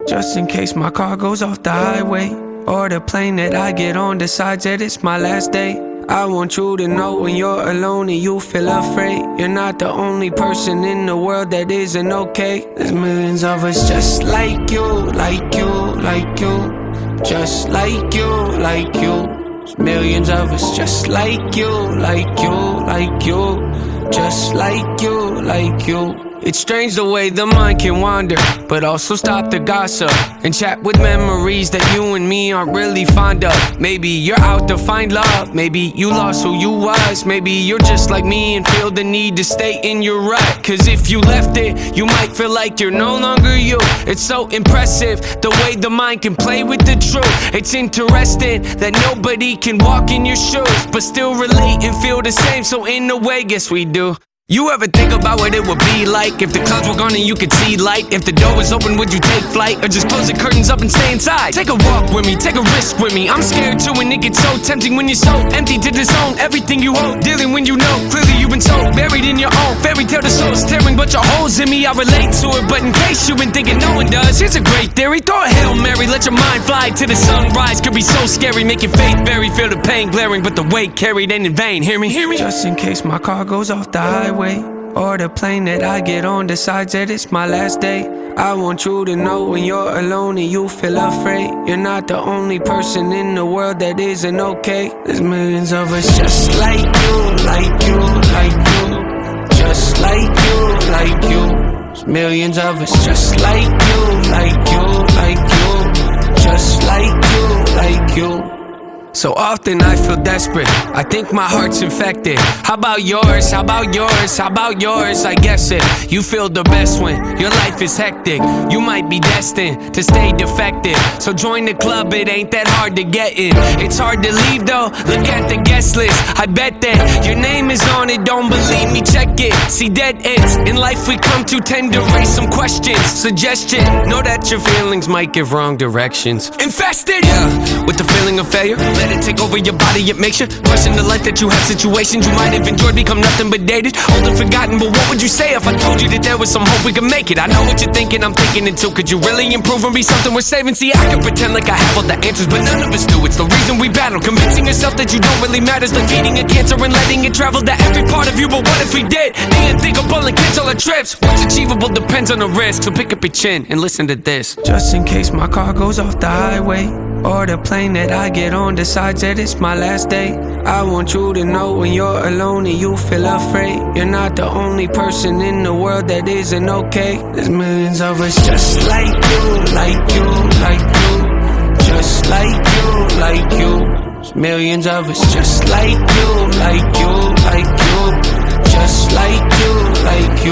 Just in case my car goes off the highway, or the plane that I get on decides that it's my last day. I want you to know when you're alone and you feel afraid, you're not the only person in the world that isn't okay. There's millions of us just like you, like you, like you, just like you, like you. There's millions of us just like you, like you, like you, just like you, like you. It's strange the way the mind can wander, but also stop the gossip and chat with memories that you and me aren't really fond of. Maybe you're out to find love, maybe you lost who you was, maybe you're just like me and feel the need to stay in your rut. Cause if you left it, you might feel like you're no longer you. It's so impressive the way the mind can play with the truth. It's interesting that nobody can walk in your shoes but still relate and feel the same, so in a way, guess we do. You ever think about what it would be like if the clouds were gone and you could see light? If the door was open, would you take flight or just close the curtains up and stay inside? Take a walk with me, take a risk with me. I'm scared too, and it gets so tempting when you're so empty to disown everything you hold. Dealing when you know clearly you've been so buried in your own fairy tale. The soul's tearing, but your holes in me, I relate to it. But in case you've been thinking no one does, here's a great theory. Throw a Hail Mary, let your mind fly to the sunrise. Could be so scary, make your faith vary. Feel the pain glaring, but the weight carried ain't in vain. Hear me, hear me. Just in case my car goes off the highway, or the plane that I get on decides that it's my last day. I want you to know when you're alone and you feel afraid, you're not the only person in the world that isn't okay. There's millions of us just like you, like you, like you, just like you, like you. There's millions of us just like you, like you, like you, just like you, like you. So often I feel desperate, I think my heart's infected. How about yours, how about yours, how about yours? I guess it, you feel the best when your life is hectic. You might be destined to stay defective, so join the club, it ain't that hard to get in. It's hard to leave though, look at the guest list. I bet that your name is on it, don't believe me, check it. See, dead ends in life we come to tend to raise some questions. Suggestion, know that your feelings might give wrong directions. Infested, yeah, with the feeling of failure. Let it take over your body, it makes you question the life that you have. Situations you might have enjoyed become nothing but dated, old and forgotten. But what would you say if I told you that there was some hope we could make it? I know what you're thinking, I'm thinking it too. Could you really improve and be something worth saving? See, I can pretend like I have all the answers, but none of us do. It's the reason we battle, convincing yourself that you don't really matter. It's like feeding a cancer and letting it travel to every part of you. But what if we did the unthinkable and cancel our trips? What's achievable depends on the risk, so pick up your chin and listen to this. Just in case my car goes off the highway, or the plane that I get on decides that it's my last day. I want you to know when you're alone and you feel afraid, you're not the only person in the world that isn't okay. There's millions of us just like you, like you, like you, just like you, like you. There's millions of us just like you, like you, like you, just like you, like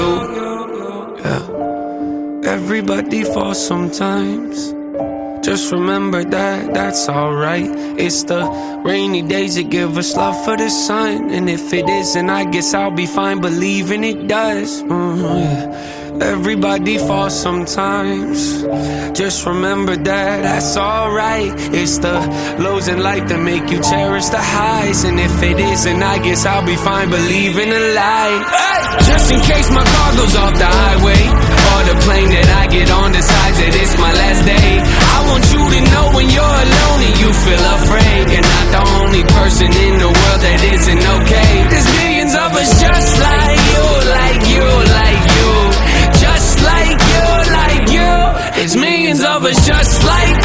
you. Yeah. Everybody falls sometimes. Just remember that that's alright. It's the rainy days that give us love for the sun, and if it isn't, I guess I'll be fine believing it does. Yeah. Everybody falls sometimes. Just remember that that's alright. It's the lows in life that make you cherish the highs, and if it isn't, I guess I'll be fine believing the light. Hey! Just in case my car goes off the highway, or the plane that I get on decides that it's my last day. I want you to know when you're alone and you feel afraid, you're not the only person in the world that isn't okay. There's millions of us just like you, like you, like you, just like you, like you. There's millions of us just like